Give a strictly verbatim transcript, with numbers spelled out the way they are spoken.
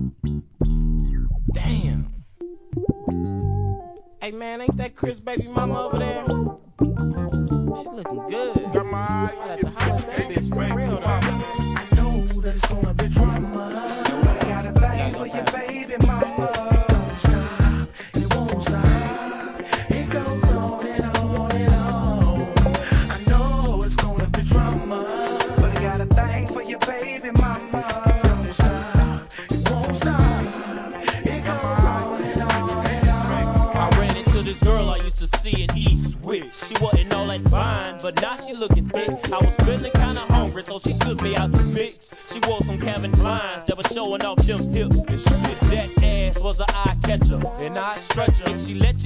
Damn. Hey man, ain't that Chris baby mama over there? She looking good. Got my eye on the holler at that bitch for real though. I know that it's gonna be drama. I got a thing for your baby mama. Don't stop, it won't stop. It goes on and on and on. I know it's gonna be drama, but I got a thing for your baby mama. Don't stop, it won't stop. It goes on and on and on. I ran into this girl I used to see in East with. She wasn't all that fine, but now she looking thick. I was